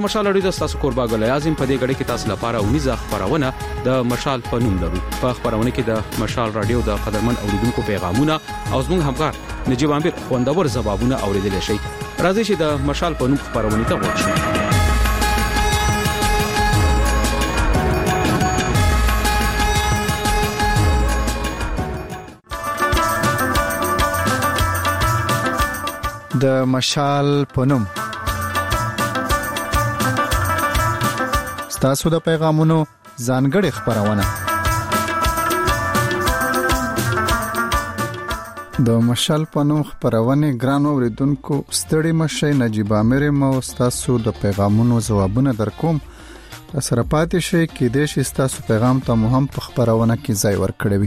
د مشال اړیدو تاسو قربا غل اعظم په دې غړي کې تاسو لپاره ونیزه خبرونه د مشال په نوم لرو. په خبرونه کې د مشال رادیو د قدرمن اوریدونکو پیغامونه او زموږ همکار نجیب عامر خوندور ځوابونه اوریدل شي. راځي چې د مشال په نوم خبرونه ته ورشو. د مشال په نوم تاسو د پیغامونو ځانګړي خبرونه. د مشال په نوم خبرونه ګران اوریدونکو ستړي مشه نجیب عامر مو تاسو د پیغامونو ځوابونه درکوم. سره پاتې شي کې د شي تاسو پیغام ته مهم په خبرونه کې ځای ورکړوي.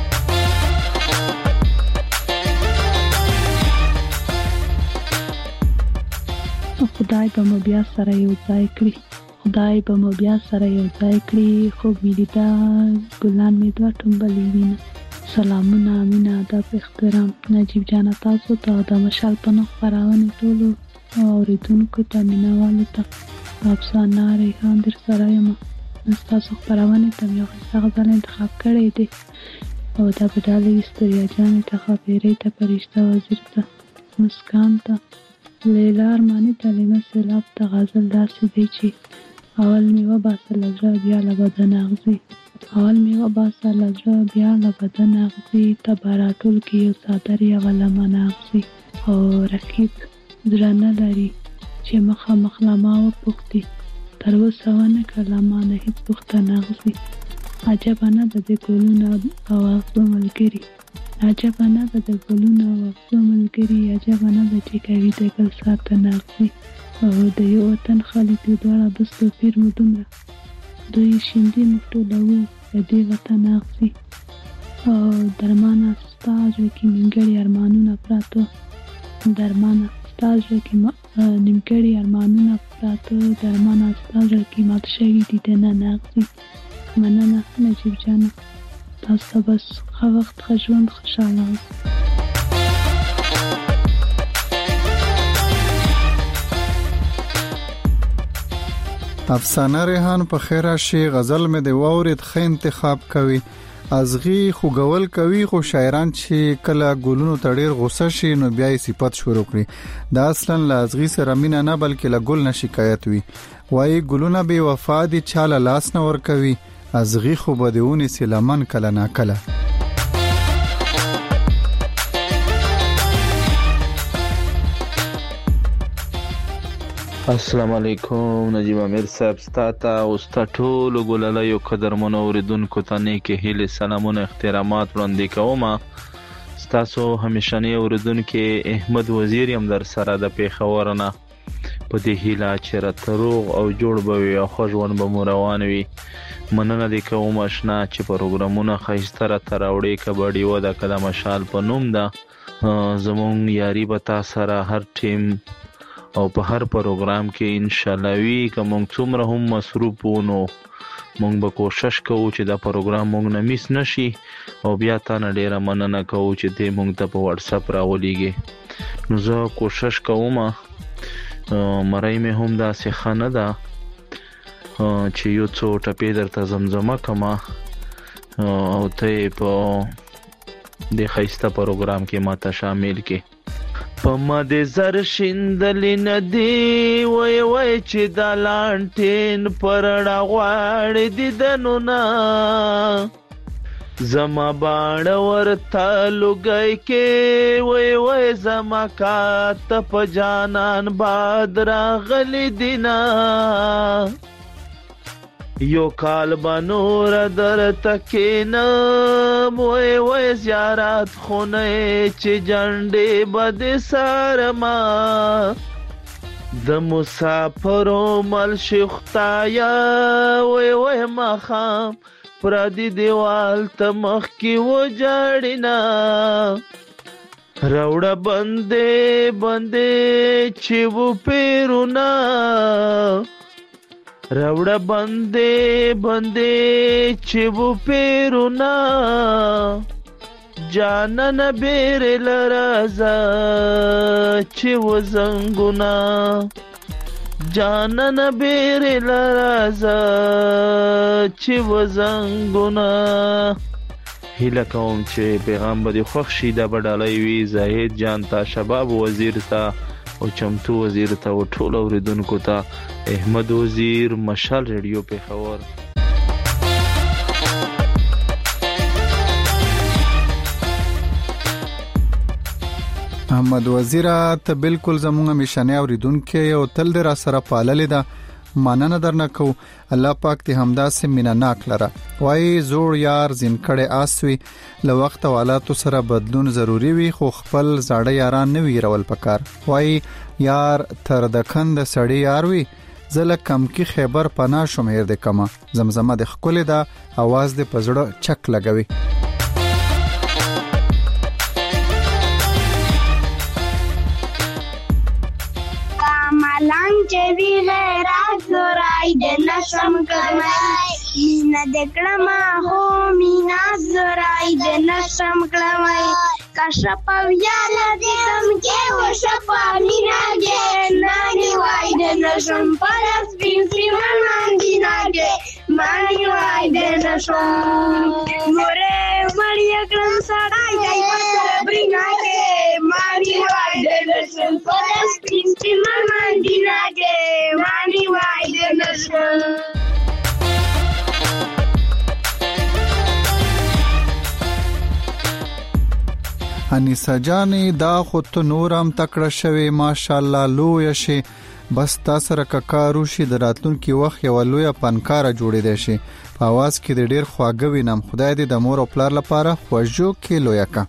خدای به مو بیا سره یو ځای کړی. خدای به مو بیا سره یو ځای کړی. خوب مې لیدا ګلان مې دوه ټومبلې وینه. سلامونه مینه ادب احترام نجیب جان تاسو ته د مشال په نوم خبرونه ټولو اوریدونکو ته مینوالو ته افسانه ریحان در سره یم. تاسو خبرونه ته یو څه غزل انتخاب کړی دی او دا بداله استریا جان ته خبرې ته پرشتہ وزیر ته مسکان ته لیلا ارمانی تعلیمه سیلاب ته غزل داسې دی چې اول میوه باسه لزره بیا لبدن اغزی. اول میوه باسه لزره بیا لبدن اغزی. تبارا ټول کې یو صادر یا ولمن اغزی او رقیب درنه لري چې مخامخ لما و پوښتي تر اوسه ونه کلمه نه هیڅ پوښتنه اغزی. عجبه نه ده د ګلونو او اغزو ملګري. عجبه نه ده د ګلونو او اغزو ملګري. عجبه نه ده چې کوي د ګل ساتنه اغزي او د یو وطن خلک دواړه بس توپیر مو دومره دوی شیندي موږ ټولوو د دې وطن اغزي او درمانه ستا زړه کې نیمګړي ارمانونه پراته. درمانه ستا زړه کې نیمګړي ارمانونه پراته. درمانه ستا زړه کې مات شوي دي دننه اغزي. مننه نجیب جانه تاسو بس ښه وخت ښه ژوند خوشاله اوسئ. افسانه ریحان په خیر شي غزل مې د واورید خې انتخاب کوي. ازغي خوګول کوي خو شاعران چې کله ګلونو تړیر غوسه شي نو بیا یې صفت شروع کړي. دا اصلا لازغي سره مینا نه بلکې له ګل نه شکایت وي. وایي ګلونه بے وفا دي چاله لاس نه ور کوي. ازغي خو بدهونی سلمان کله نا کله. السلام علیکم نجیب عامر صاحب ستاته او ستټولو ګلله یو قدرمن اوریدونکو ته نیکه هیله سلامونه احترامات وړاندې کوم. ستاسو همیشنی اوریدونکو احمد وزیر یم در سره د پیښورنه په دې هیله چې راتروغ او جوړ بوي او خوژون به مو روان وي. مننه دې کوم آشنا چې پروګرامونه خیسته را تراوړي کبډي و د کده مشال په نوم ده زمون یاري به تاسو سره هر ټیم او په هر پروګرام کې ان شاء الله وی کوم څومره هم مصروف وونو مونږ به کوشش کوو چې دا پروګرام مونږ نه میس نشي او بیا تا نه ډیره مننه کوو چې دې مونږ ته په واتس اپ راولېږي. نو زه کوشش کوم مرای مې هم دا څخه ده چې یو څو ټپې درته زمزمه کما او ته په دې خیسته پروګرام کې ماته شامل کې. پما دې زر شیندلې ندی وای وای چې د لانټین پرړه غواړې دیدنو نا زما باڼ ورته لګای کې وای وای زما کات په جانان باد راغلی دینا یو کال بنور در تکینم وای وای زیارت خونه چې جنډې بد سرما د مسافرو مل شختایا وای وای مخام پردی دیوال ته مخ کی و جاړینا راوړه بندې بندې چې و پیرونا راوړه بندې بندې چې و پیرونا جانان بیر لرازا چې و زنګونا جانان بیر لرازا چې وزنګونه. هیله کوم چې پیغام به خوښ شي د بډالۍ وي. زاهد جان ته، شباب وزیر ته او چمتو وزیر ته او ټول اوریدونکو ته. احمد وزیر، مشال ریډیو پېښور. احمد وزیر ته بالکل زموږ مشانه اوریدونکو او تل در سره پاللې ده. ماننه درنه کو. الله پاک دې همدا سه مینناک لره. وای زوړ یار زین کړه آسوي. له وخت او حالات سره بدلون ضروری وي، خو خپل زاړه یاران نه ویرول پکار. وای یار تر د کند سړی یار وي، زله کم کی خیبر پنا شمیر د کما. زمزمه د خپل دا आवाज د پزړه چک لګوي. ملنګ چې وی غیرت زورای د نشم کړمای. مینا دکړه ما هو مینا زورای د نشم کړمای. کشپ ویاله دې کم کې وشپا مینا کې نانی وای د نشم پرس پینسینا مانډینا کې مانی وای د نشم مورې مړیا کړم سړای دای پتر برینا کې مانی وای د نشم پرس پینسینا مانډینا کې مانی وای د نشم. انیسا جانی دا خود تو نورم تکړه شوی ماشاءالله لوی شي. بس تاسو را کارو شي د راتلون کې وخت یو لوی پنکاره جوړې دی شي. په आवाज کې د ډیر خواږه وینم. خدای دې د مور او پلار لپاره خوږو کې لوی کا.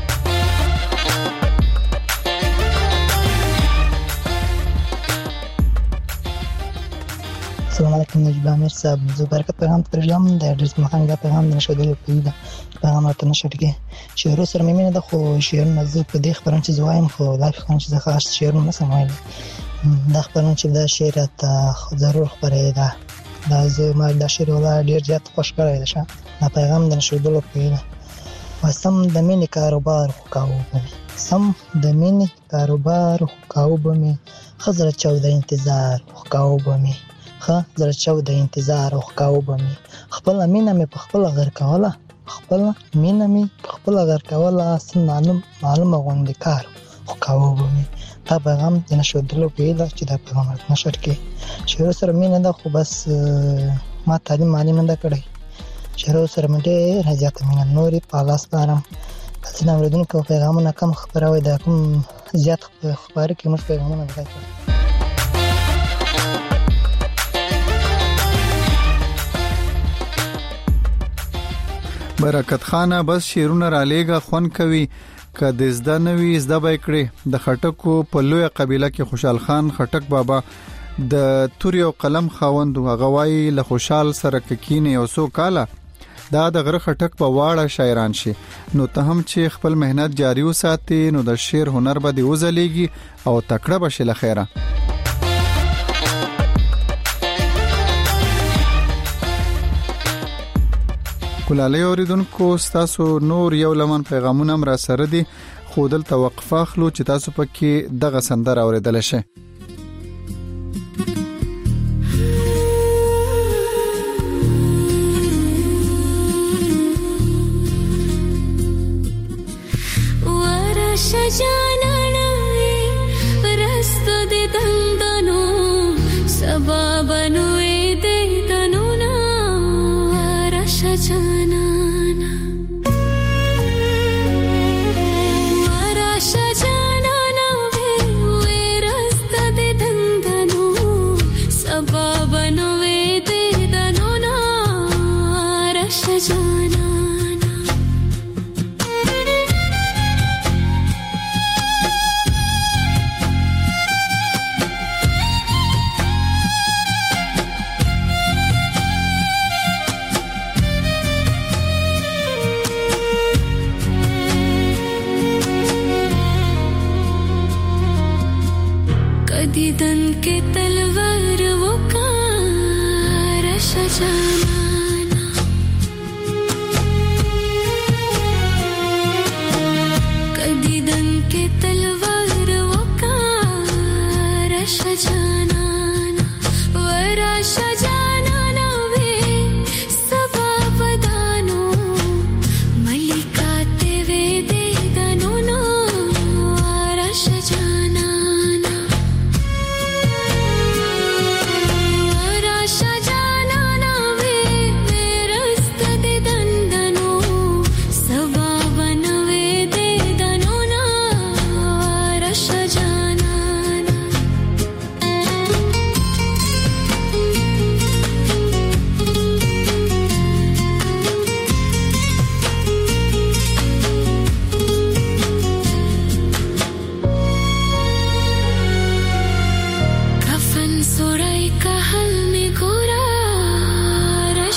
السلام علیکم نجیب امیر صاحب. زه برکت پیغام ترجم د ډیس مخانګه پیغام د نشودلو پیدا پیغام ته نشړګي شعر سره مینه د خو شعر نزو په دې خبرن چې زوایم خو دا خبرن چې خاص شعر نه سمایل. دا خبرن چې دا شعر ته ضرور خبره ده. دا زه ما دا شعر ولا ډیر زیات خوش کړی ده. دا پیغام د نشودلو پیدا وسم د مینې کاروبار وکاو به سم د مینې کاروبار وکاو به می خزر چاو د انتظار وکاو به می زره چاو د انتظار او خکاو به می خپل مینه می په خپل غر کوله. خپل مینه می په خپل غر کوله. سم معلومه غونډه کار خکاو به می. دا پیغام د نشودلو پیدا چې دا پیغام نشر کې شعر سره مینه ده. خو بس ما تعلیم معلومه ده کړی. شعر سره مې ډېر زیات مینه نوري په لاس دارم. ځینې اوریدونکو پیغامونه کم خبروي. دا کوم زیات خبره کې موږ پیغامونه راځي. برکت خانه بس شیرونه را لېګه خون کوي. که د زده نوي زده به کړي. د خټکو په لوی قبیله کې خوشحال خان خټک بابا د توري او قلم خاوند غوای له خوشحال سره کینې او سو کاله. دا د غره خټک په واړه شاعران شي. نو ته هم چې خپل مهنت جاری وساتې نو د شعر هنر به دی وزلېږي او تکړه بشي له خیره. کولالي اوریدونکو تاسو نور یو لمن پیغامونه را سره دي. خو دلته وقفه اخلو چې تاسو پکې دغه سندره اوریدل شي. دیدن के तलवार वो कार शजाना कदीदन के तलवार वो कार शजाना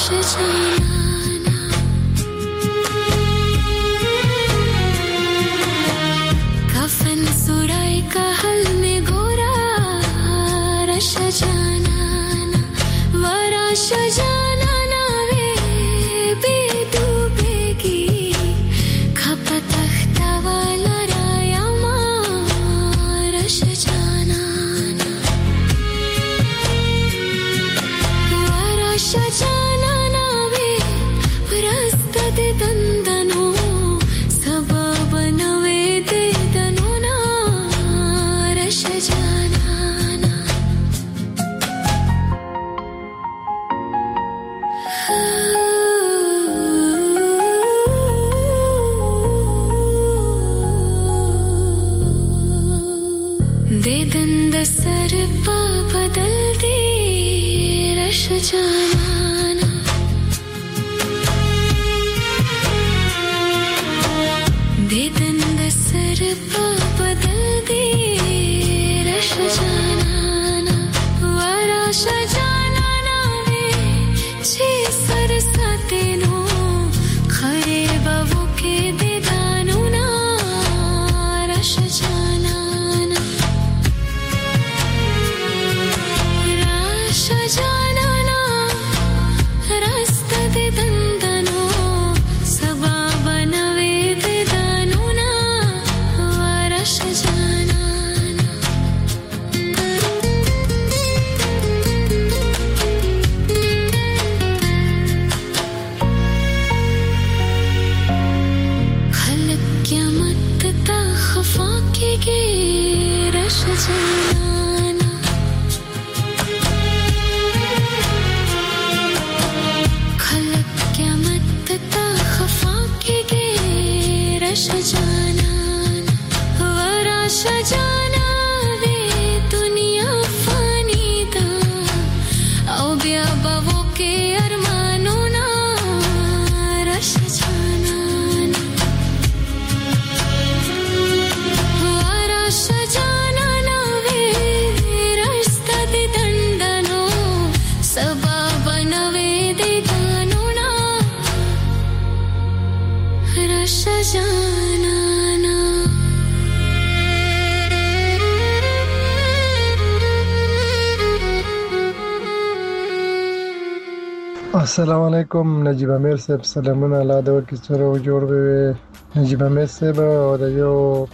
السلام علیکم. نجیب امیر صاحب سلامونه. الله دې وکړي چې روغ جوړ وي. نجیب امیر صاحب د یو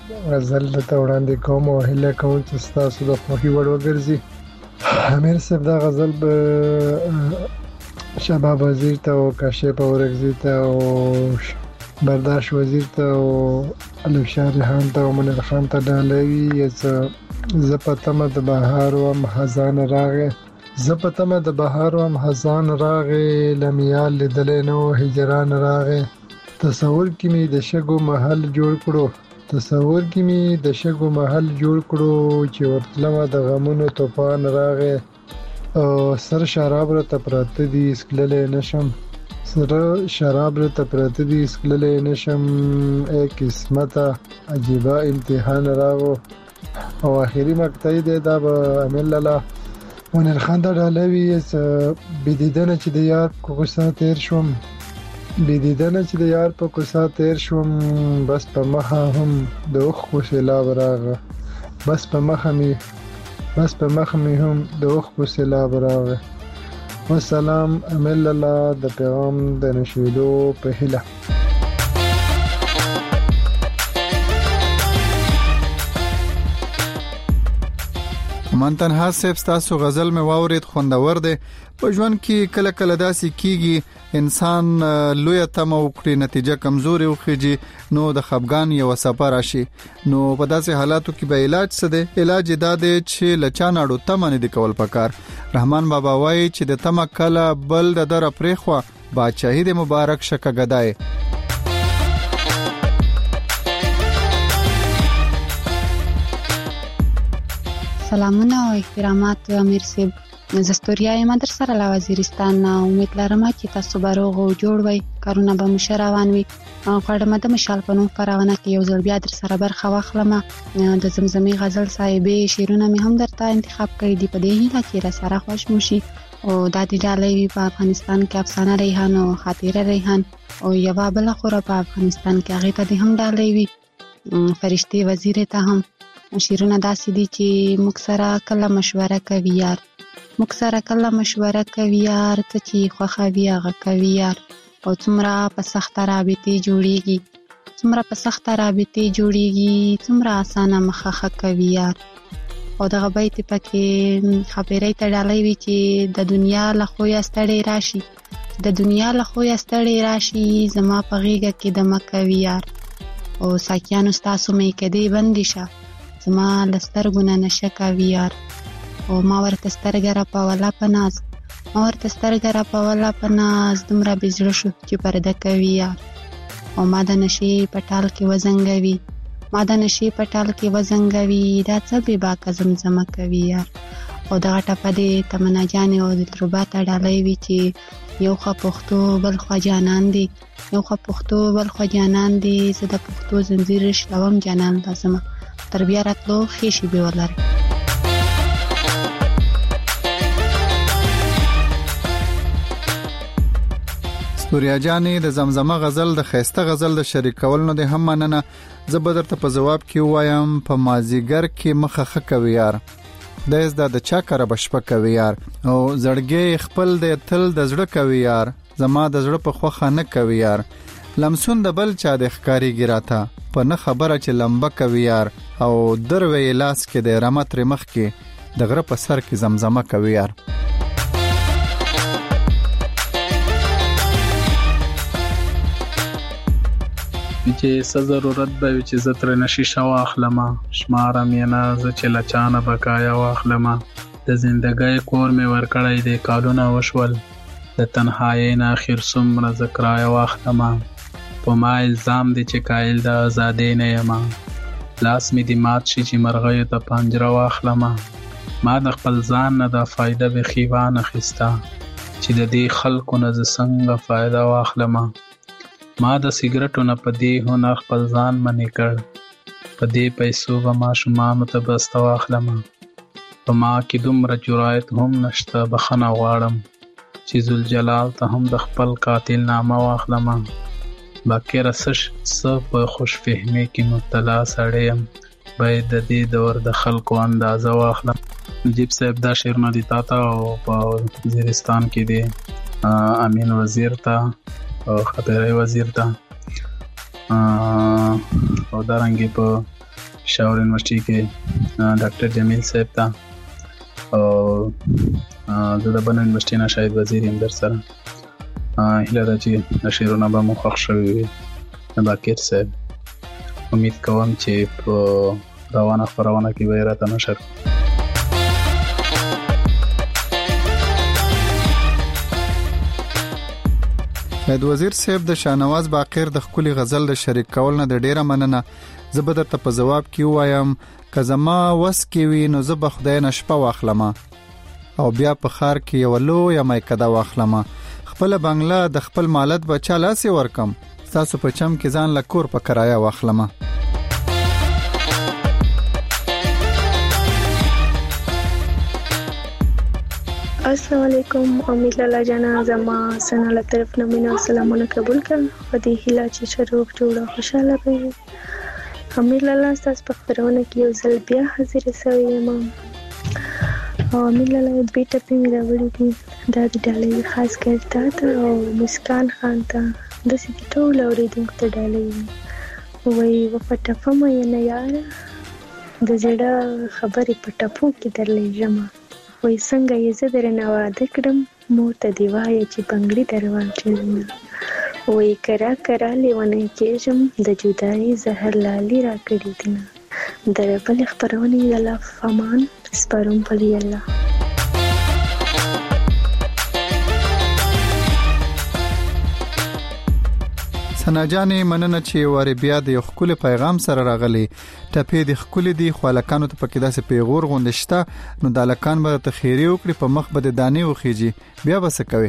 غزل ته وړاندې کوم او هیله کوم چې تاسو د خوښي وړ وګرځي. امیر صاحب دا غزل به شباب وزیر ته او کاشف اورغزی ته او برداشت وزیر ته او الف شاه ریحان ته او منیر خان ته ډالوي. زه په تمه د بهار او خزان راغې زپتمه د بهار وم خزان راغې لمیال لیدلې نو هجران راغې. تصور کې می د شګو محل جوړ کړو چې ورتلمه د غمونو طوفان راغې. سر شراب را تپراته دي اسکللې نشم ای قسمته عجیبه امتحان راغو. او اخیری مقطعی دی دا به امین الله منیر خان ته ډالوي. بيدیدنه چې د یار په کوڅه تیر شوم بس په مخه هم د اوښکو سیلاب راغه. هم د اوښکو سیلاب راغه. والسلام امین الله د پیغام د نشیدو په هیله. من تنها صاحب تاسو غزل مې واورید خوندور دی. په ژوند کې کله کله داسې کیږي انسان لوی تمه وکړي نتیجه کمزوري وخیږي نو د خفګان یو سفر راشي. نو په داسې حالاتو کې به علاج څه دی؟ علاج دا دی چې لچاناړو تمه نه دی کول پکار. رحمان بابا وایي چې د تمه کله بل د در پرېخوا بادشاہي د مبارک شکه غدای. سلامونه او احترامات امیر صاحب. زستوریا یم در سره له وزیرستان. امید لرم چې تاسو به روغ او جوړ وئ، کارونه به مو ښه روان وي. غواړم د مشال په نوم خپرونه کې یو ځل بیا در سره برخه واخلم. د زمزمې غزل صاحبې شعرونه مې هم درته انتخاب کړي دي په دې هیله چې را سره خوش مو شي او د دې ډالۍ په افغانستان کې افسانه ریحان او خاطره ریحان او یو بل خوره په افغانستان کې هغه ته هم ډالۍ وي. فرشتي وزیر ته هم شیرونه داسې دي چې موږ سره کله مشوره کوي یار، موږ سره کله مشوره کوي یار، ته چې خوښوي هغه کوي یار. او څومره په سخته رابطې جوړیږي، څومره په سخته رابطې جوړیږي، څومره اسانه مخه کوي یار. او دغه بیت پکې خبرې ته ډالۍ وي چې د دنیا له خویا ستړی راشي، د دنیا له خویا ستړی راشي، زما په غیږه کې د مکوي یار. او ساکیانو ستاسو مې کدی بندي شه، زما لسترګو نه نشه کوي یار. او ما ورته سترګه را پوله په ناز، ما ورته سترګه را پوله په ناز، دومره بزړه شو چې پرده کوي یار. او ما د نشي پټال کې وزنګوي، ما د نشي پټال کې وزنګوي، دا څه بې باکه زمزمه کوي یار. او دغه ټپه دې تمنا جانې او دلربا ته ډالۍ وي چې یو خوا پښتو بل خوا جانان دي، یو خوا پښتو بل خوا جانان دي، زه د پښتو زنځیر شلوم جانان لازمه، تر بیا راتلو ښې شېبې ولرئ. ستوریا جانې د زمزمه غزل د خیسته غزل د شریکول نه د هم مننه. زه به درته په جواب کې وایم په مازیګر کې مخه خکوي یار، خدای زده د چا کره بشپه کوي یار. او زړګي خپل د تل د زړه کوي یار، زما د زړه په خوخه نه کوي یار. لمسون د بل چا د ښکاریږي راته په نه خبره چې لمبه کوي یار. او دروي لاس کې د رحمت رمخ کې د غره په سر کې زمزمه کوي یار. چې څه ضرورت به وي چې زه ترې نه شیشه واخلمه، شمارم یې نه زه چې له چا نه بقایا واخلمه. د زندګۍ کور مې ورکړی دی کالونه وشول، د تنهایۍ نه اخر څومره زه کرایه واخلمه. په ما الزام دی چې قایل د ازادۍ نه یمه، لاس مې دې مات شي چې مرغیو ته پنجره واخلمه. ما د خپل ځان نه د فایده بیخي وانخیسته چې د دې خلکو نه زه څنګه فایده واخلمه. ما د سیګریټو نه په دې هنر خپل ځان منې کړ، په دې پیسو به ماشومانو ته بسته واخلمه. په ما کې دومره جرایت هم نشته، بخښنه غواړم چې ذوالجلال ته هم د خپل قاتل نامه واخلمه. باقي څه په خوش فهمي کې مبتلا سړی یم، باید د دې دور د خلکو اندازه واخلم. نجیب صاحب دا شعرونه دي تا ته او په وزیرستان کې دی امین وزیر ته او خطرې وزیر ته او دارنګه په شاور یونیورسيټي کې ډاکټر جمیل صاحب ته او د بن یونیورسيټي نه شاید وزیر هم در سره هله دا چې نشرونه به مخخ شوي وي. باکر صاحب امید کوم چې په روانه خبرونه کې به راته نشر. شاید وزیر صاحب د شاهنواز باقر د خولي غزل د شریک کول نه د ډیره مننه. زه به درته په جواب کې وایم که زما وس کې وي نو زه به خدای نشپه واخلمه او بیا په خار کې یو لویه مایکده واخلمه. خپل بنگله د خپل مالت به چا لاسې ورکم، تاسو په چم کې ځان له کور په کرایه واخلمه. السلام علیکم. امید لاله جانا زما سنا له طرف نه مینا سلامونه قبول کړه. په دې هیله چې شروع جوړه خوشاله وي. امید لاله تاسو په خبرونه کې یو ځل بیا حاضر شوی یم او امید لاله دې ټپې مې راوړې دي دا د ډالۍ خاص کړتا ته او مسکان خان ته د سې ټول اوریدونکو ته ډالۍ وای و پټفه مې نه یار د زړه خبرې پټفو کې درلې جما وای څنګه یې زه درنه واده کړم مور ته دی وای چې بنگړي دروال چلم وای کرا کرا لیونه کېږم د جدای زهر لالي را کړی دینه در بل خبرونه یلا فمان سپارم پلی الله. سناجانې مننه چې واره بیا د خپل پیغام سره راغلی. ټپې د خپل دی خلکانو ته پکې داسې پیغور غوندشته نو د لکان به ته خیری وکړي په مخ به د دانې وخیږي بیا بس کوي.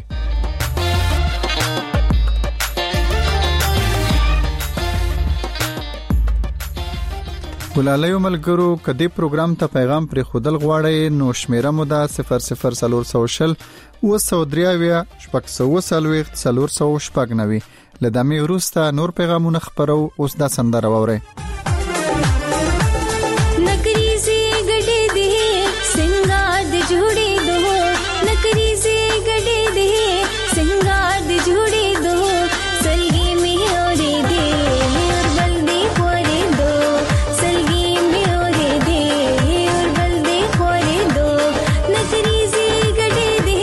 ګلالیو ملګرو کدی پروګرام ته پیغام پر خودل غواړي نو شمیره مو ده 00400 203 499 لدامي وروسته نور پیغامونه خبرو اوس دا سندره ووري نکری سے گډې دې سنگار دې جوړې دو نکری سے گډې دې سنگار دې جوړې دو سلګي می اورې دې اور بل دې خورې دو سلګي می اورې دې اور بل دې خورې دو نکری سے گډې دې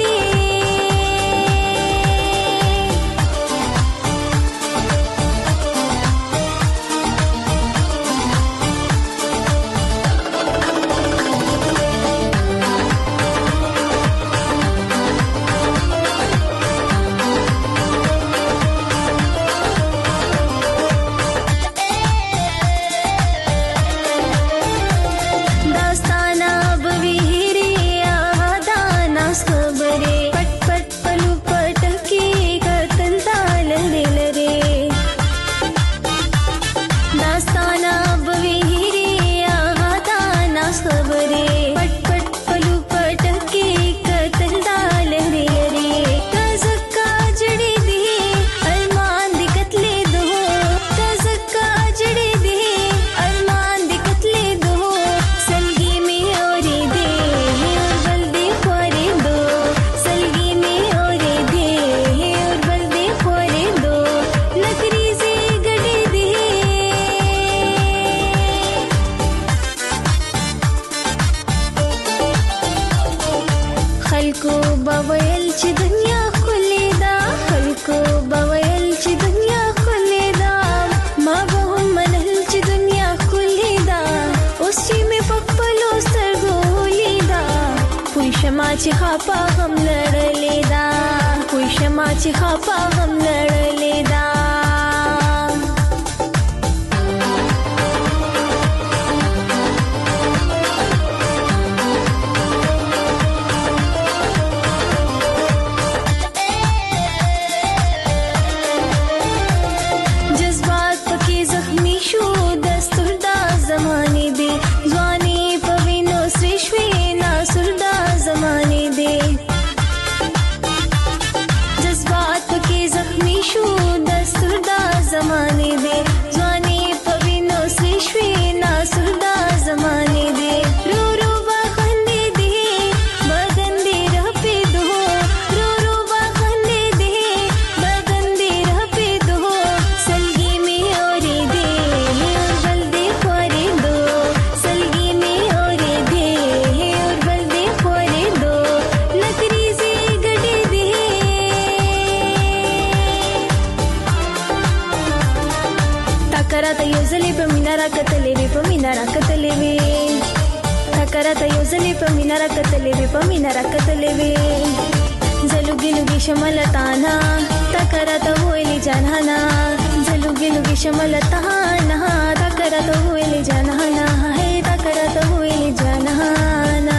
چې خپا هم لړلې دا کوئی شمع چې خپا هم لړلې دا جذبات پکې زخمی شو دستور دا زمانه دی ځواني په وینو سري شوي ناسور دا زمانه دی جذبات پکې زخمی شو دستور دا زمانه دی ځواني په وینو سري شوي ناسور دا زمانه دی رو رو باخندې دی بدن دی رپې دو رو رو باخندې دی بدن دی رپې دو سلګي می اورې دی اور بل دی خورې دو سلګي می اورې دی اور بل دی خورې دو نکري سي ګډې دی تکراته یو ځلې په مینا راکتلې وې په مینا راکتلې وې تکراته یو ځلې په مینا راکتلې وې په مینا راکتلې وې زلوګي لوګي شملتانا تکراته وېلې جانانا زلوګي لوګي شملتانا تکراته وېلې جانانا هي تکراته وېلې جانانا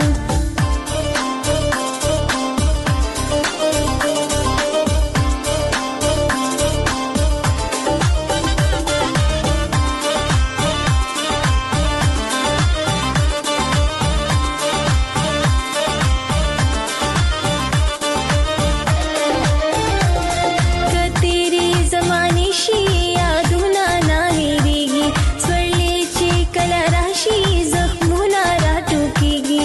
کتیری زمانی شي یادونه نه هېرېږي سورلې چې کله راشي زخمونه راټوکېږي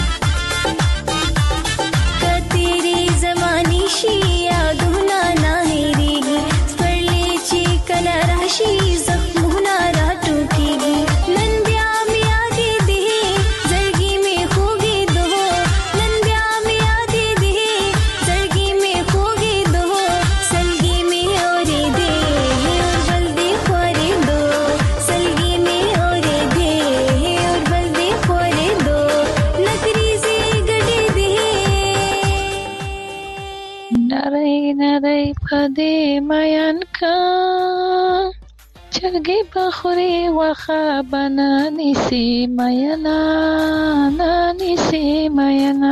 کتیری زمانی شي یادونه نه هېرېږي سورلې چې کله راشي زخمونه راټوکېږي نن بیا مې یادې دي زړګي مې خوږې دو نن بیا مې یادې دي زړګي مې خوږې دو سلګي مې اورې دي اور بل دې خورې دو سلګي مې اورې دي اور بل دې خورې دو نکري سي ګډې دي نری نری پدې میان کا چرګې بخوري وخه بناني سي مینا ناني سي مینا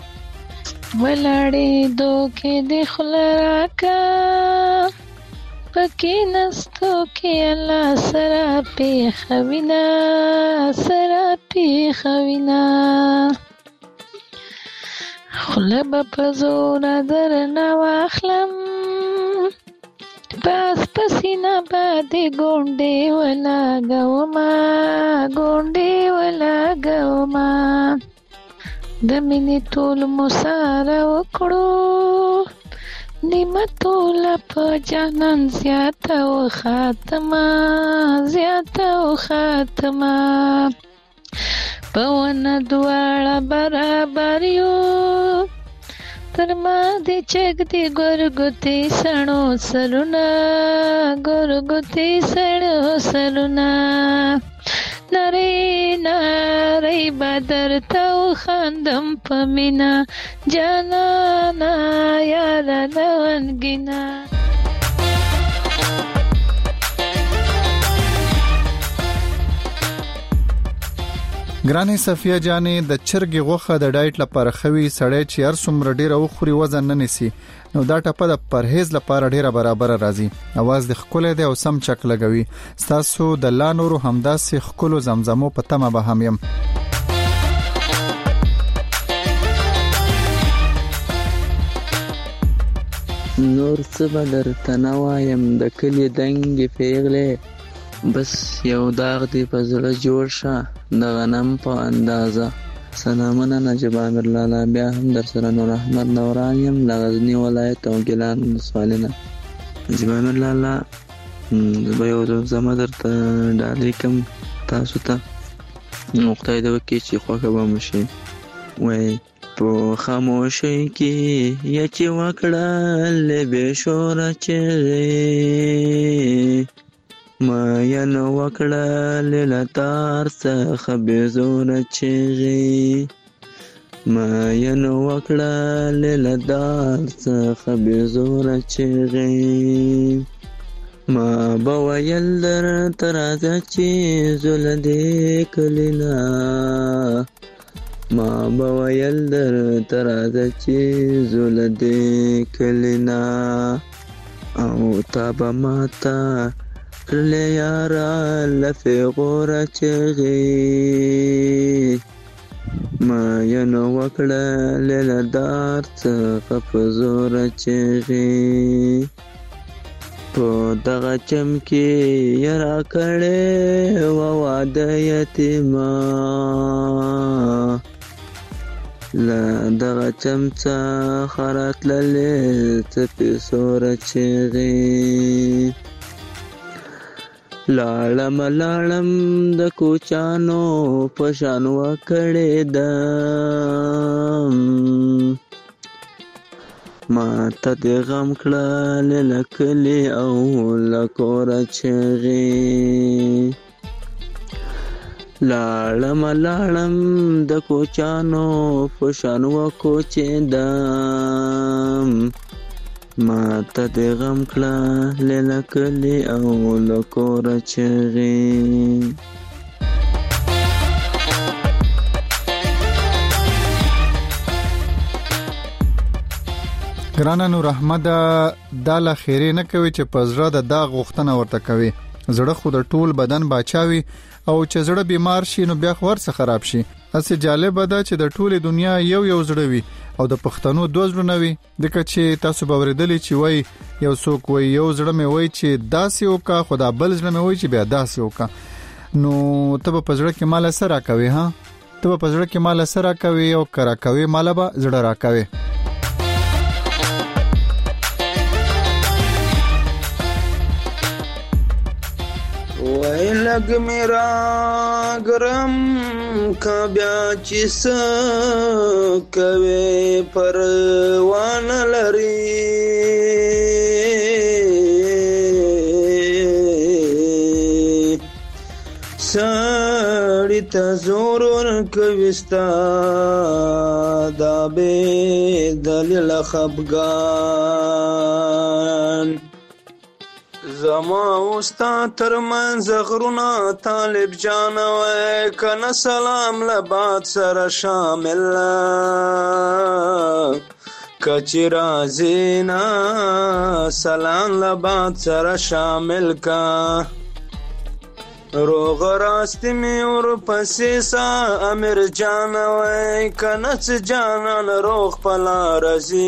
ولړې دوکې د خلراکا پکې نستو کې الله سره پیښوینا سره پیښوینا خوله به په زوره درنه واخلم پاس پسینه باندې ګونډې ولګومه ګونډې ولګومه د مینې ټول مو سره وکړو نیمه ټوله په جانان زیاته وخاتمه زیاته وخاتمه په ونه دواړه برابر یو تر ما دې چک دې ګورګوتې سړو سرونه ګورګوتې سړو سرونه نری نری بدر ته خندم په مینا جانانا یاره نونګینا ګرانې صفیه جانې د چرګې غوښه د ډایټ لپاره خوي سړی چې هر څومره ډیره وخوري وزن نه نیسي نو دا ټپه د پرهیز لپاره ډیره برابر راځي اواز د خکل دی او سم چک لګوي تاسو د لا نورو همداسې خکل زمزمو په تمه به هم يم نور څه بدر تنوایم د کلی دنګ پیغله بس یو داغ دی په زړه جوړ شه د غنم په اندازه سلامونه نجیب امیر لالا بیا هم در سره نور احمد نوران یم له غزني ولایت او ګیلان ولسوالۍ نجیب امیر لالا به یو زما درته ډالۍ کوم تاسو ته نو خدای دې وکړي چې خوښه به مو شي وایي په خاموشۍ کې یا چې وکړل بې شوره چغې ما یا نو وکړل له تار څخه بې زوره چغې ما یا نو وکړل له دار څخه بې زوره چغې ما به ویل درته راځه چې زوله دې کلي نه ما به ویل درته راځه چې زوله دې کلي نه او تا به ماته کړلې یاره لفې غوره چغې ما یا نو وکړلې له دار څخه په زوره چغې په دغه چم کې یې راکړې وه واده یتیمه له دغه چم څخه راتللې څپې سوره چغې لاړم د کوچانو په شان وکړې دم ما ته دې غم کړلې له کلي او له کوره چغې لاړم د کوچانو په شان وکوچېدم ما ته دې غم کړلې له کلي او له کوره چغې ګرانه نور احمد دا لا خیره نه کوي چې پزړه د داغ غوښتنه ورته کوي زړه خو د ټول بدن باچاوي او چې زړه بیمار شي نو بیا خور څه خراب شي اسه جالب ده چې د ټوله دنیا یو زړه وي او د پښتنو دوه زړه وي دغه چې تاسو باورېدلی چې وای یو څوک وای یو زړه مې وای چې داسې وکا خدا بل زړه مې وای چې بیا داسې وکا نو ته په پزړه کې مال سره کوي ها ته په پزړه کې مال سره کوي او کرا کوي مال به زړه را کوي وای لګ میرا ګرم کا بیا چې څه کوي پروان لري سړی ته زور ورکوي ستا دا بې دلیله خفګان زما اوستا ترمنځ غرونه طالب جان وای کنه سلام له باد سره شامل کچی رازینا سلام لباد سره شامل کا روغ راستی می اور پسی سا امیر جانوی کنچ جانان روغ پلا رزی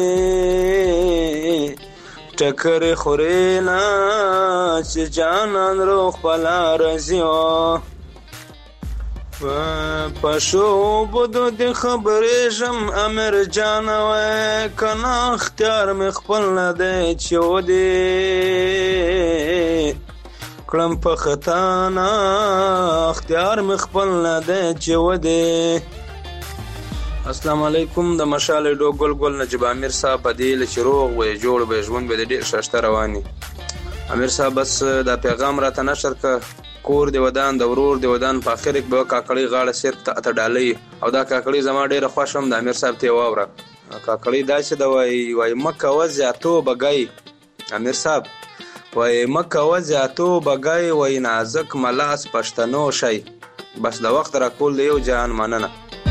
ټکر خورینا چې جانان روغ پلا رزیو پشو بدو دی خبریشم امیر جانوی کنا اختیار می خپل نده چیو دی کلم په خطانا اختیار می خپل نده چیو دی. السلام علیکم. د مشال ډو ګل ګل نجیب امیر صاحب بدیل چې روغ وي جوړ به ژوند به ډیر شاشته رواني. امیر صاحب بس دا پیغام راته نشر ک کور دی ودان د ورور دی ودان په اخر کې به کاکړی غاړه سر ته ډالۍ او دا کاکړی زما ډیره خوښم د امیر صاحب ته واوره. کاکړی داسې د وای مکه وزاتو بګای امیر صاحب وای مکه وزاتو بګای وای نازک ملاس پښتنو شي بس د وخت را کول یو جان مننه.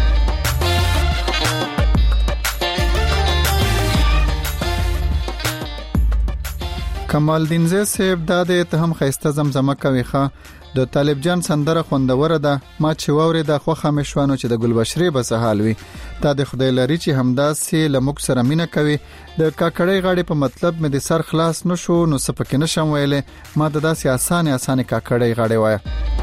کمال دین زه صاحب دا ته هم خیسته زمزمه کوي ښه د طالب جان سندره خوندوره ده ما چې ووري د خوخه مشوانو چې د ګلبشری بس حال وي تا د خدای لري چې همداسې لمک سره مینه کوي د کاکړی غاړي په مطلب مې د سر خلاص نشو نو سپکه نشم ویلې ما د داسې اسانه کاکړی غاړي وای.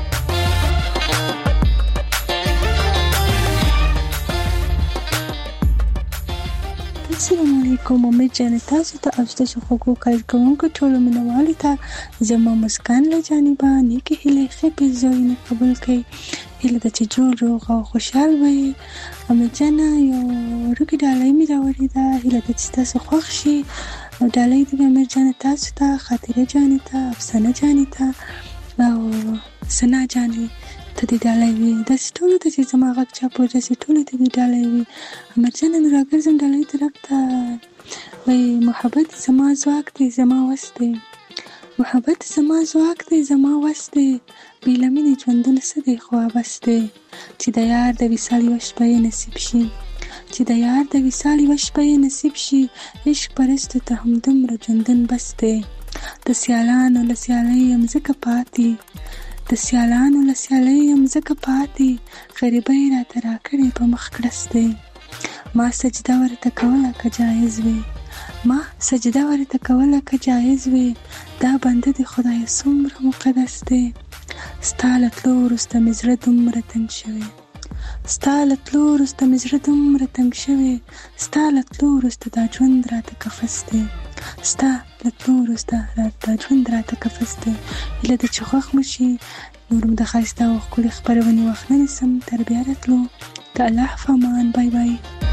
السلام علیکم. امید جان تاسو ته اوسته خوګو کارکونکو ټول منوالي ته زما مسکان له جانبه نیکی هله خپې زوینه قبول کړي هله د چې جوړ روغ او خوشحال وي. امید جان یو روکی ډالۍ می راوړی دا هله د چې تاسو خوښ شي او ډالۍ د امید جان تاسو ته خاطره جان ته افسانه جان ته او سنا جان ته دې ډالۍ وي د ټولو ته چې زما غږ چا په داسې ټولو ته دې ډالۍ وي. امیر جان نو راګرځم ډالۍ طرف ته وای محبت زما ځواک دی زما وس دی محبت زما ځواک دی زما وس دی بې له مینې ژوندونه څه دی خو بس دی چې د یار د وصال یوه شپه یې نصیب شي چې د یار د وصال یوه شپه یې نصیب شي عشق پرستو ته همدومره ژوندون بس دی د سیالانو له سیالۍ یم ځکه پاتې د سیالانو له سیالۍ یم ځکه پاتې غریبۍ راته راکړې په مخ کړس دی ما سجده ورته کوله که جایز وي ما سجده ورته کوله که جایز وي دا بنده د خدای څومره مقدس دی ستا له تلو وروسته مې زړه دومره تنګ شوی ستا له تلو وروسته مې زړه دومره تنګ شوی ستا له تلو وروسته دا ژوند راته کفس دی ستا له تلو وروسته دا ژوند راته کفس دی. هیله ده چې خوښ مو شي نورم د ښایسته او ښکلې خپرونې وخت نه نیسم تر بیا راتلو د الله په امان. بای بای.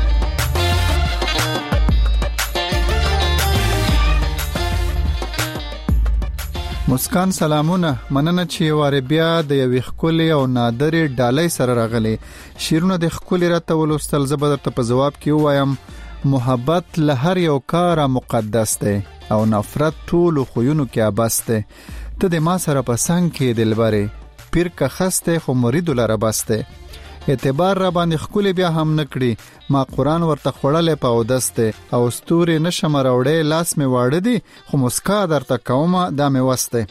مسکان سلامونه مننه چې واره بیا د یوې ښکلې او نادرې ډالۍ سره راغلي شیرونه د ښکلې راته ولوستل زه به درته په ځواب کې ووایم محبت له هر یو کاره مقدس دی او نفرت ټولو خویونو کې عبس دی ته د ما سره په څنګ کې دلبرې پیر که خسته خو مرید لره بس دی اعتبار را باندې ښکلې بیا هم نکړي ما قرآن ورته خوړلې په اودس دی او ستوري نشم راوړی لاس مې واړه دی خو مسکا درته کومه دا مې وس دی.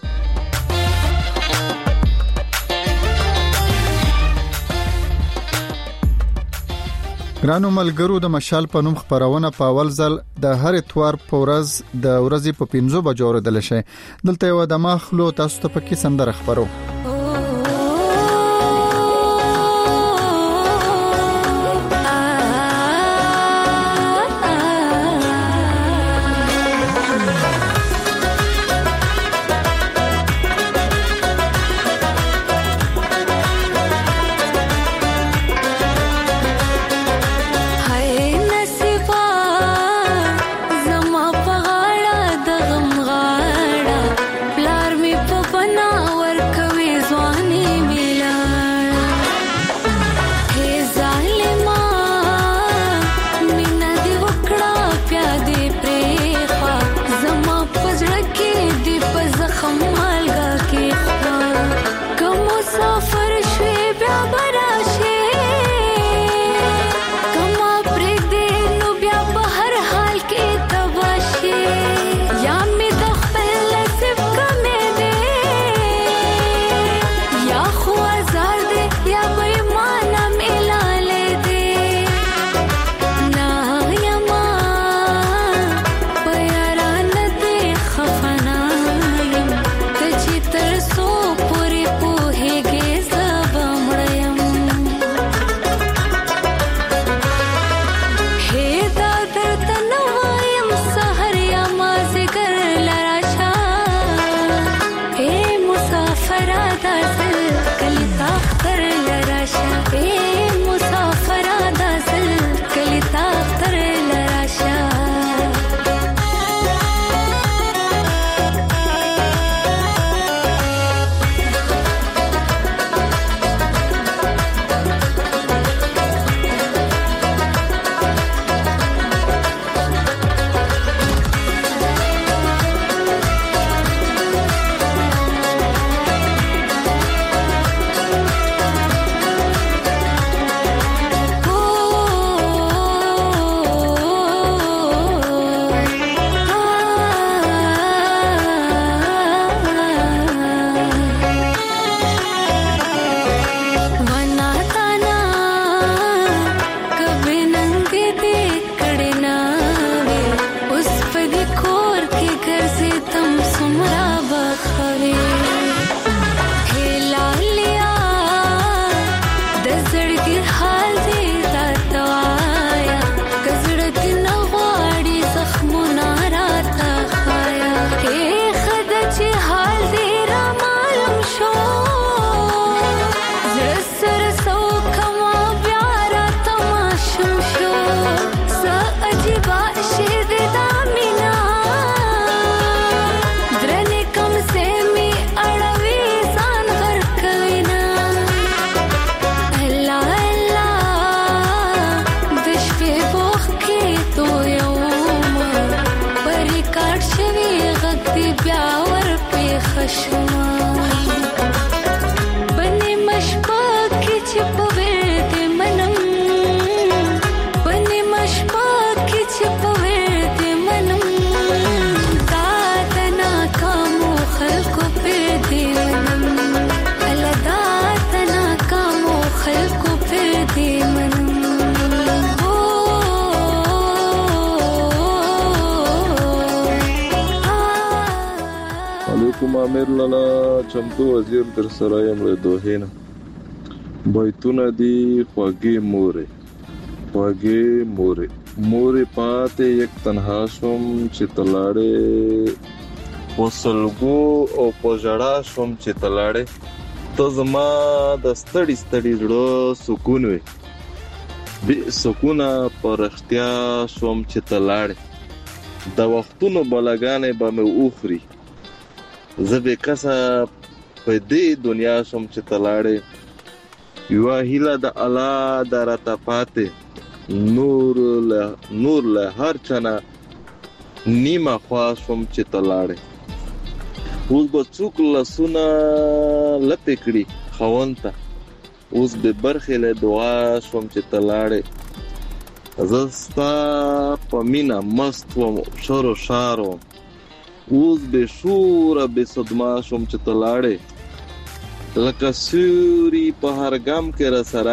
ګرانو ملګرو د مشال په نوم خبرونه په اول ځل د هر اتوار په ورځ د ورځې په 5 بجو اوریدل شي دلته یو د مخلو تاسو ته پکې سندره خبرو پلار می په بنا ور کوي شما بنې مشپا کې چې په ورته منم بنې مشپا کې چې په ورته منم دا د ناکامو خلکو په دې منم الله دا د ناکامو خلکو په دې منم علیکم امیر لالا چمتو وزیر در سره یم له دوه نه بیتونه دی خواږی مورې پاتې یک تنها شوم چې تلاړې وسلګو او پوجړا شوم چې تلاړې ته زما د ستړي زړه سکون وي به سکونه پرختیا شوم چې تلاړې د وختونو بلګانې به مې اوخري زبې کسه په دې دنیا شوم چې تلاړې یو هیله د الله درته پاتې نور له هر چنه نیمه خوا شوم چې تلاړې اوس به څوک لسونه لپکړي خوانته اوس به برخې له دعا شوم چې تلاړې زستا په مینا مست وم شورو شارو اوس به شور به صدما شوم چې تلاړې لکه سوري په هر ګام کې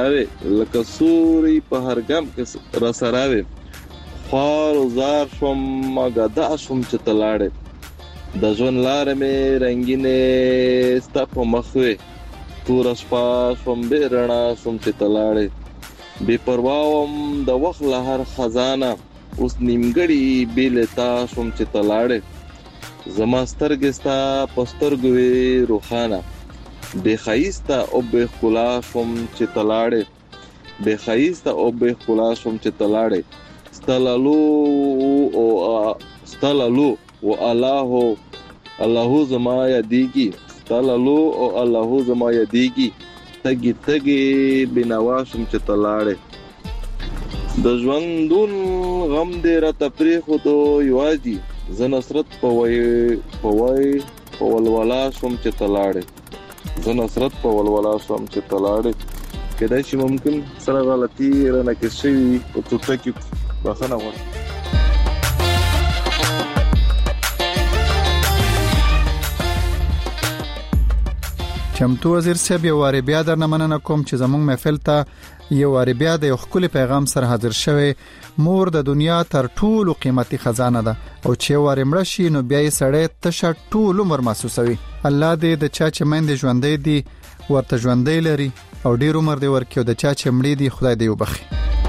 را سراوي خار زار شوم مګدا شوم چې تلاړې د ژوند لارې مې رنگینه ستا په مخوي تور شپه شوم به رڼا شوم چې تلاړې بے پرواوم د وخت له هر خزانه اوس نیمګړی بیلتا شوم چې تلاړې زما سترګې ستا پسترګوي روخانه بے خایسته او بے خلا شوم چې تلاړې ستلالو او الله زما یادېږي تګي بنوا شوم چې تلاړې د ژوندون غم دې را تفریخو دو یوازي زه نصرت په ولولا شوم چې تلاړې کېدای شي ممکن سره غلطي رانه کې شوي او ټوټه کې بخښنه غواړم چمتو وزیر صاحب یو واری بیا درنه مننه کوم چې زموږ محفل ته یو واری بیا د یو خپل پیغام سره حاضر شوه مور د دنیا تر ټولو قیمتي خزانه ده او چې واری مړ شي نو بیا یې سړی تشه ټول عمر محسوسوي الله دې د چا چې مند ژوندې دي ورته ژوندې لري او ډیر عمر دې ورکړي او د چا چې مړې دي خدای دې وبخي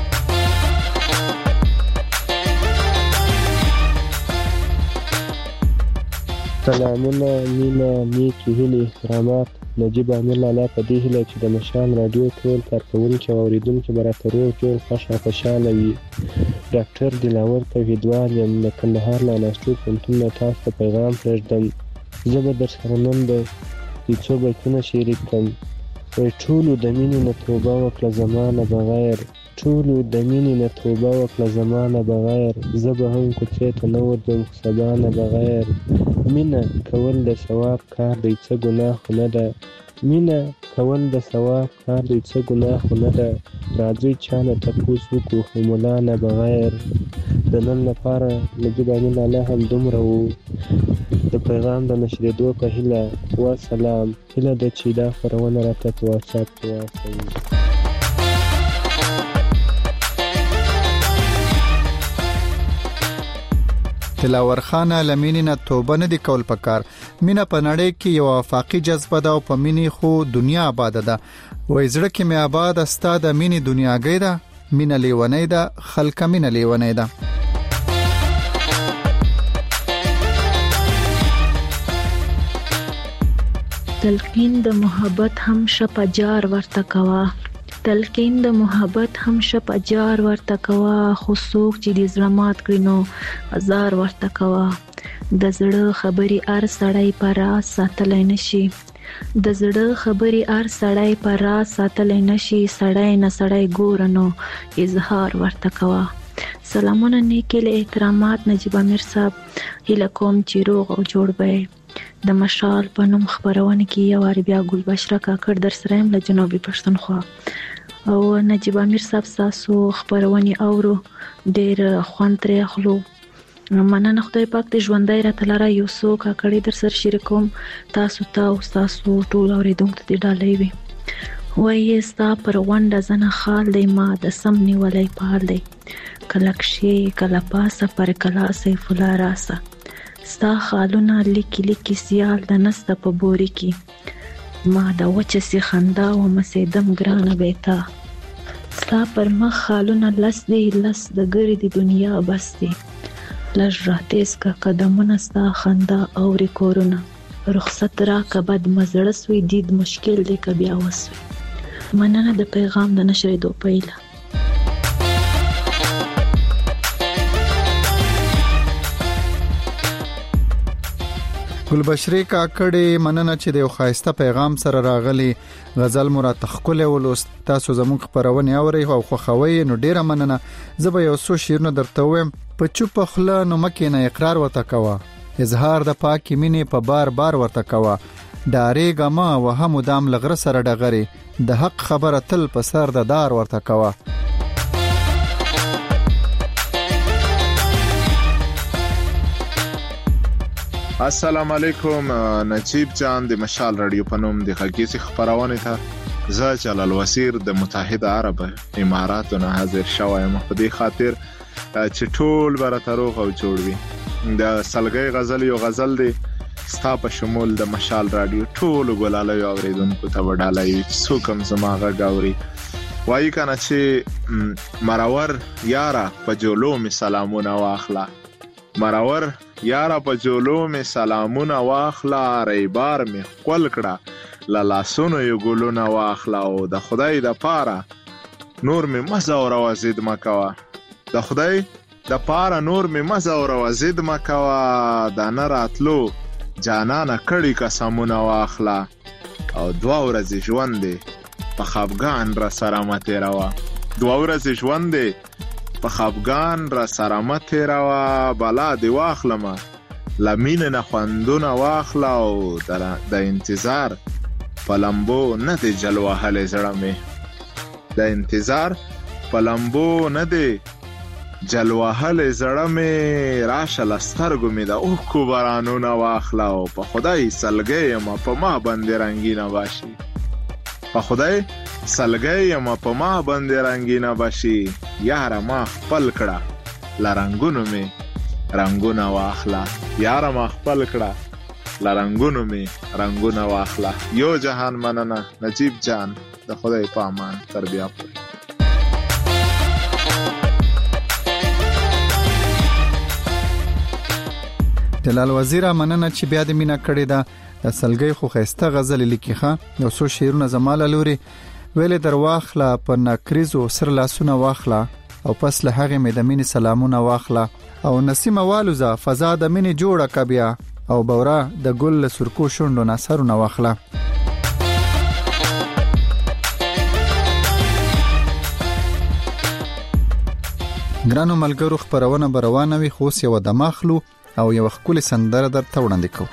سلامونه مینه نیکی هیلې احترامات نجیب امیر لالا په دې هیله چې د مشال رادیو ټول کارکونکي او اوریدونکي به راته روغ جوړ خوشاله وي ډاکټر دلاور توحیدوال یم د کندهار له ناستو پوهنتون نه تاسو ته پیغام پرېږدم زه به درسره نن د څو بیتونه شریک کړم ټولو د مینې نه توبه وکړه زمانه بغیر زه به هم کوڅې ته نه ورځم خو سبا نه بغیر مینه کول د ثواب کار دی څه ګناه خو نه ده راځئ چا نه تپوس وکړو خو ملا نه بغیر د نن لپاره نجیب امین لالا هم دومره و د پیغام د نشرېدو په هیله وسلام هیله ده چې دا خپرونه راته په واتساپ کې واستوي دلاور خانه لمینې نه توبه نه دی کول پکار مینا په نړۍ کې یو افاقی جذبه ده او په مینې خو دنیا آباد ده وای زړه کې مې آباد استا د مینې دنیاګۍ ده مینا لیونۍ ده خلک مینا لیونۍ ده تلقین د محبت هم شپجار ورته کوا تلقین د محبت هم شپجار ورته کوا خو څوک چې د زړه مات کړي نو هزار ورته کوا د زړه خبري ار سړی پر راز ساتلای نشي سړی نه سړی ګورنو اظهار ورته کوا سلامونه نیکه له احترامات نجیب امیر صاحب هیله کوم چې روغ او جوړ وي د مشال په نوم خبرونه کې یو وار بیا ګلبشره کاکړ در سره یم له جنوبي پښتونخوا. او نجیب امیر صاحب تاسو خبرونه اورو ډېر خوند ترې اخلو. مننه خدای پاک دې ژوندی راته لره. یو څو کاکړې در سره شریکوم تاسو ته او تاسو ټول اورېدونکو ته دې ډالۍ وي. وایي ستا پر غونډه زنه خال دی ما د سم نیولی پال دی کله کښې کله پاسه پر کلا سیف الله راسه ستا خالونه لیکي لیکي سیال د نسته په بوري کې ما د وچه سي خندا ومسېدم ګرانه بیتا ستا پر مخ خالونه لس دی لس د ګردې دنیا بس دی لږ راتېز که قدمونه ستا خندا اورې کورونه رخصت راکه بد مزړه سوی دید مشکل دی که بیا وسوی. مننه د پیغام د نشریدو پیله. ګلبشرې کاکړې مننه چې د یو ښایسته پیغام سره راغلی. غزل مو راته ښکلی ولوست. تاسو زموږ خپرونې اورئ او خوښوئ نو ډېره مننه. زه به یو څو شعرونه درته ووایم. په چوپه خوله نو مه کښېنه اقرار ورته کوه اظهار د پاکې مینې په بار بار ورته کوه ډارېږه مه وهه مدام له غره سره ډغرې د حق خبره تل په سر د دار ورته کوه. السلام علیکم. نجیب جان د مشال رادیو په نوم د غږیزې خپرونې ته زه جلال وزیر د متحده عرب اماراتو نه حاضر شویم په دې خاطر چې ټول به راته روغ او جوړ وي. د سلګۍ غزل یو غزل دی ستا په شمول د مشال رادیو ټولو ګلالیو اورېدونکو ته به ډالۍ وي چې څوک هم زما غږ اوري. وایي که نه چې مرور یاره په جولو مې سلامونه واخله مرور یاره په جولو مې سلامونه واخله ریبار مې ښکل کړه له لاسونو یې ګلونه واخله او د خدای د پاره نور مې مه ځوروه ضد مه کوه د خدای د پاره نور مې مه ځوروه ضد مه کوه د نه راتلو جانانه کړي قسمونه واخله او 2 ورځې ژوند دی په خفګان را سره مه تېروه 2 ورځې ژوند دی په خفګان را سره مه تېروه بلا دې واخلمه له مینې نه خوندونه واخله او د انتظار په لمبو نه دی جل وهلی زړه مې د انتظار په لمبو نه دی جل وهلی زړه مې راشه له سترګو مې د اوښکو بارانونه واخله او په خدای سلګۍ یمه په ما باندې رنګینه باشي په خدای سلګۍ یمه په ما باندې رنګینه باشي یاره ما خپل کړه له رنګونو مې رنګونه واخله یاره ما خپل کړه له رنګونو مې رنګونه واخله. یو جهان مننه نجیب جان د خدای په امان تر بیا پورې. جلال وزیر مننه چې بیا د مینا کړی دا د سلګۍ خو خسته غزل لیکي ښه یو څو شعرونه زماله لوري ویلې در واخله په نکریزو سر لاسونه واخله او پس له هغه مې د مینې سلامونه واخله او نسیمه والوزه فضا د مینې جوړه ک بیا او بورا د ګل سرکو شوندو نصرونه واخله. ګرانو ملګرو خبرونه بروانه وي خو یو د ماخلو او یو خپل سندره درته وړاندې کوم.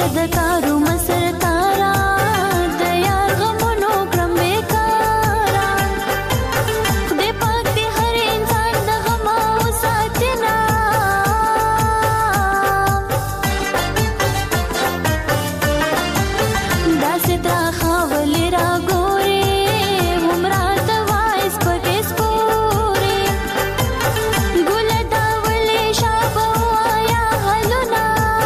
د کارو مسرتارا د یار غمونو کرم بیکارا خدای پاک دې هر انسان د غم او ساتنا داسې تراخه ولې راګورې عمره ته وایس پکې سپورې ګله دا ولې شابه وایا حلونه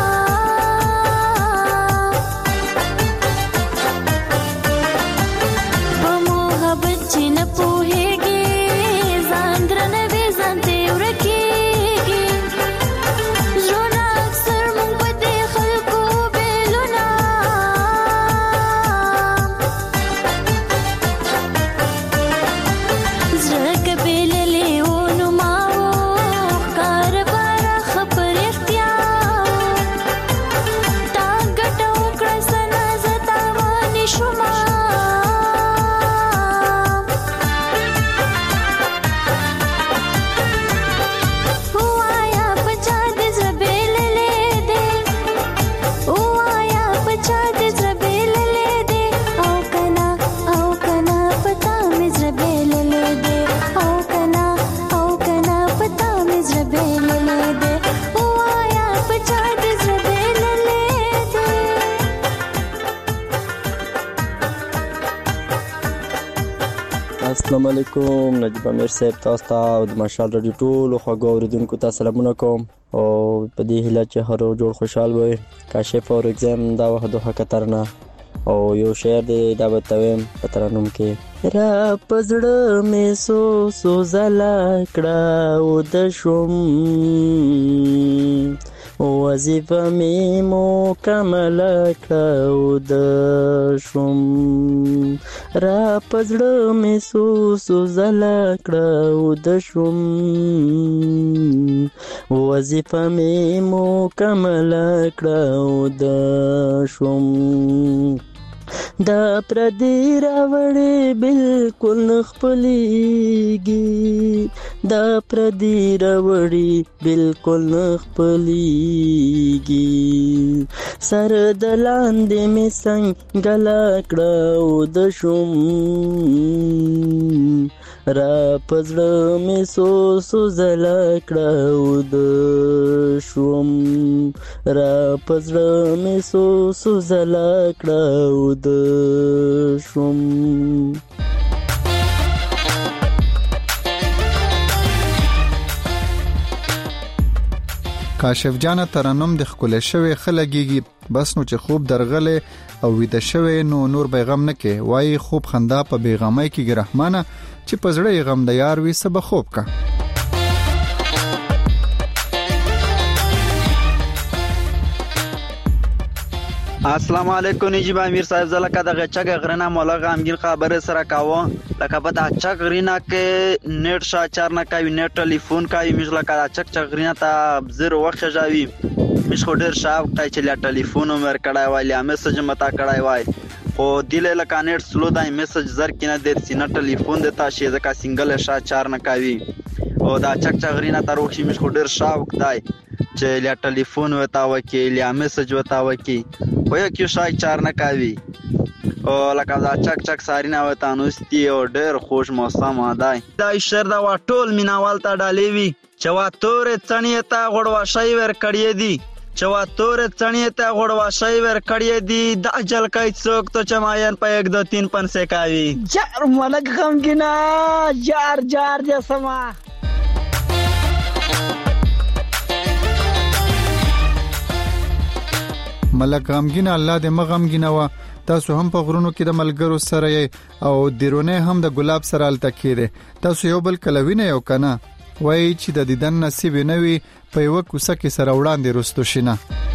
په محبت چې نه پوهېږې ځان درنه وي ځان ته ورکېږي زړونه اکثر مونږ په دې خلکو بېلونه زړه که بېللې و نو ما و ښکار باره ښه په رښتیا تا ګټه وکړه سنه زه تاوانې شومه ووایا په چا دې زړه بېللی دی ووایا په چا دې زړه بېللی دی او که نه په تا مې زړه بېللی دی او که نه په تا مې زړه بېللی دی ووایا په چا دې زړه بېللی دی السلام علیکم نجیب امیر صاحب تاسو ته او د مشال رادیو ټولو خوږو اورېدونکو ته سلامونه کوم او په دې هیله چې هر جوړ خوشحال وي کاشف اور ایگزام دا وخت دوه کترنه او یو شعر دی دا به تویم په ترنم کې را پزړه مې سو زلا کړه او د شوم وظیفه مې مکمل کړه او د شوم را پزړه مې سو زلا کړه او د شوم وظیفه مې مکمل کړه او د شوم دا پردی راوړې بالکل نخپلیږي دا پردی راوړې بالکل نخپلیږي سر د لاندې مې څنګه کړه او د شوم را پزړه مې سو زلا کړه او د شوم را پزړه مې سو زلا کړه او د شوم کاشف جان ترنم د خلک شوی خلګيږي بس نو چې خوب درغله او ویده شوی نو نور بیغم نه کې وای خوب خندا په بیغمای کې رحمانه چې پزړې غم د یار وي سبا خوب کا السلام علیکم نجیب امیر صاحب زلکه د غچګ غرنه مولا غامګین خبره سره کاوه لکه په د چک غرینا کې نیټ شاچار نه کوي نیټ ټلیفون کوي مش لکه چک غرینا ته زیر وخت جاوي مش خو ډیر شاو کای چې لا ټلیفون عمر کړای وای لا میسج متا کړای وای خو دله لکه نیټ سلو دای میسج زر کینه د سینه ټلیفون دتا شي ځکه سنگل شاچار نه کوي او دا چک غرینا ته روخي مش خو ډیر شاو کای چې لا ټلیفون وتا وکي لا میسج وتا وکي خو یو شای چار نه کوي او لکه دا چک سارینا وتا نوستي او ډېر خوش موسم آدای دا شعر دا ټول میناوال ته ډالې وی چې وا تورې څنې ته غړوا شای ور کړی دی چې وا تورې څنې ته غړوا شای ور کړی دی دا جل کای څوک ته چماین په 1 2 3 5 سے کوي جار ملک غمګینا جار دې سما ملک غمګین الله دې مغمګینه وا تاسو هم په غرونو کې د ملګرو سره او دیرونه هم د ګلاب سره الته کېده تاسو یو بل کلوینه یو کنه وای چې د دیدن نصیب نه وي په یو کوڅه کې سره وړاندې رستو شینه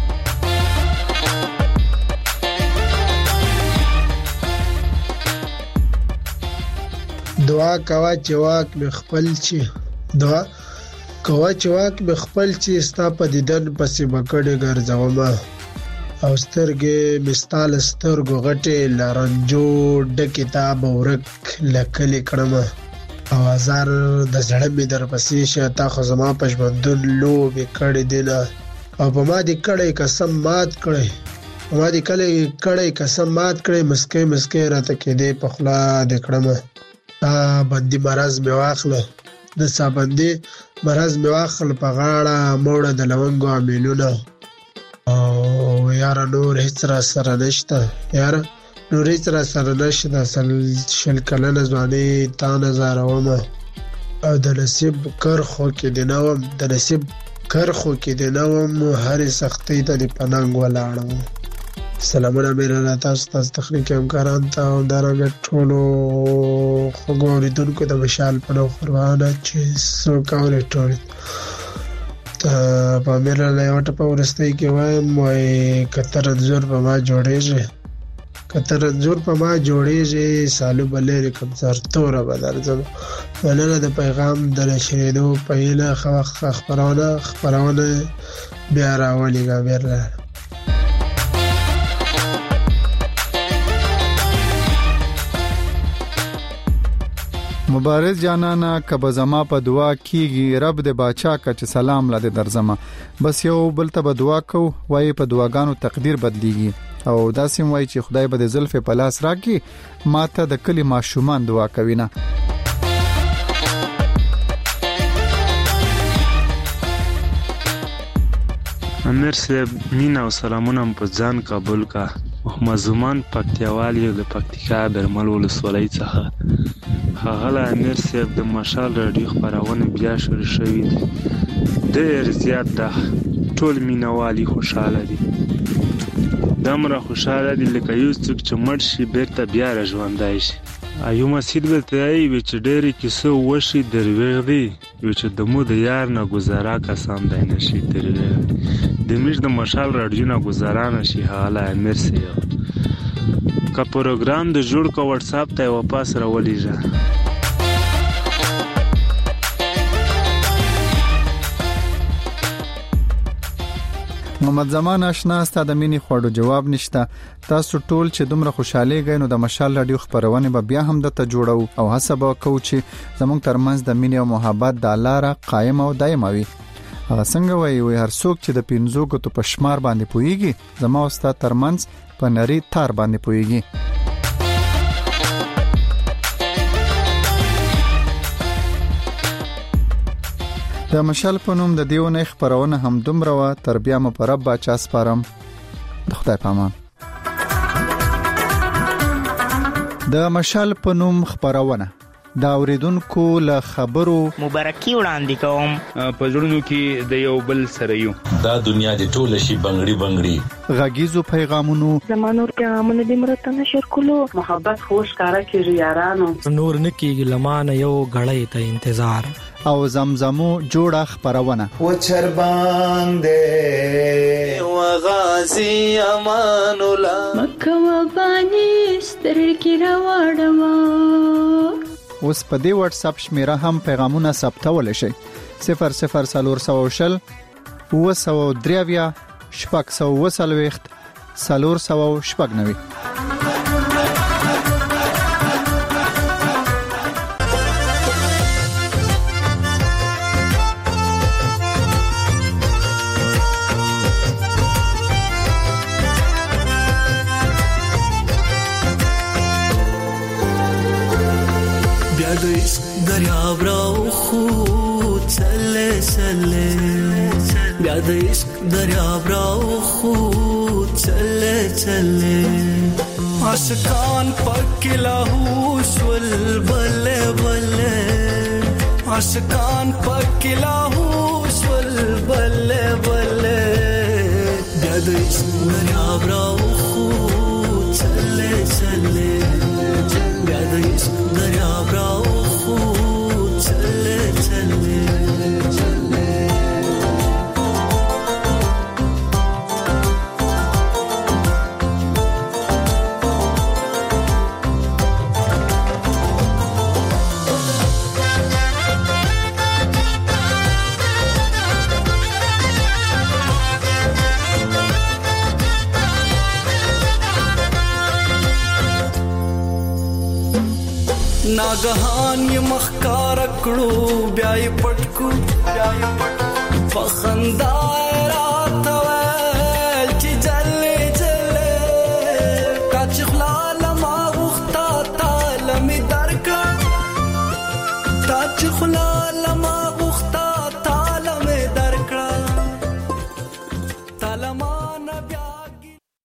دعا کوا چواک مخپل چی دعا کوا چواک مخپل چی ستا په دیدن پسې بکړې ګرځومه او سترګې مستال سترګو غټې لارنجو د کتاب ورک لکلې کړم او هزار د زړه می در پسې شتا خو زما پښبندون لوبې کړې دي او په ما دې کړې قسم مات کړې ما دې کړی قسم مات کړی مسکې راته کېدې په خوله دې کړمه بندي مرض مې واخله د سابندي مرض مې واخله په غاړه موړه د لونګو امیلونه او یاره نور هیڅ را سره نشته شل کلنه ځواني تا نظارومه او د نصیب کرخو کې د نوم هرې سختۍ ته دې په ننګ ولاړم. سلامونه مېرمنه تاسو تخنیکي همکاران ته او همدارنګه ټولو خوږو اورېدونکو د مشال په نوم قربانه چې څوک اوري ټول په مېرمنه یو ټپه وروستۍ کې وایم وایي که ته رنځور په ما جوړېږي سالو به لرې کم زرتوره به درځم. مننه د پیغام د نشرېدو په هیله ښه وخت خپرونه بیا راولېږه مېرمنه. مبارز جانانا کبه زما په دعا کیږي رب دې باچا کا چې سلام لاده درځما بس یو بل ته دعا کو وای په دعاګانو تقدیر بدلیږي او داسې وای چې خدای به دې زلفې په لاس راکړي ماته د کلی ماشومان دعا کوي نه. امیر صاحب مینا او سلامونه په ځان قبول کا. محمد زمان پکتیاوال یو د پکتیکا برمل ولسوالۍ څخه. ښاغلی امیر صاحب د مشال راډیو خپرونه بیا شروع شوې ده. ډېر زیات ده. ټول مینوالي خوشحاله دي. دومره خوشحاله دي لکه یو څوک چې مړ شي بیرته بیا راژوندی شي. ایو مسید به تایي وي چې ډېرې کیسې وشي درویغ دي وي چې د مو د یار نه ګزاره کسان دی نه شي درویغ دي. د میش د مشال راډیو نه ګزاره نه شي ښاغلی امیر صاحب. که پروګرام د جوړ که وټساپ ته یې واپس راولېږه. محمد زمان آشنا ستا د مینې خوړو جواب نشته. تاسو ټول چې دومره خوشاله غئ نو د مشال راډیو خبرونه به بیا هم د ته جوړو او هڅه به کوو چې زموږ ترمنځ د مینې او محبت د لاره قائم او دائم وي. هغه څنګه وایي هر څوک چې د 15 غوتو په شمار باندې پويږي زما او ستا ترمنځ په نری تار باندې پويږي. د مشال په نوم د دیونه خبرونه هم دومره وا تربیه مو پر رب باچا سپارم. د خدای پامان. د مشال په نوم خبرونه دا اوریدونکو له خبرو مبارکي وړاندې کوم. په ژوندونو کې د یو بل سره یو دا دنیا د ټول شي بنگړي غږیزو پیغامونو زمانور پیغامونه د مرته نشر کولو محبت خوش کارا کیږي یارانو نور نکیږي لمانه یو غړې ته انتظار او زمزمو جوړه خبرونه و چرباندې و غازی امان الله مکه و بانی سترګې راوړما. اوس په دې واتس اپ شمیره هم پیغامونه ثبتول شي 0040 903 شپږ 490. دریاب راو خود چله بیا د عشق دریاب راو خود چله عاشقان پک لاهو شول بله عاشقان پک لاهو شول بله بیا د عشق دریاب راو خود چله بیا د عشق دریاب راو ناګهان یې مخکار کړو بیا یې پټکو فخندا را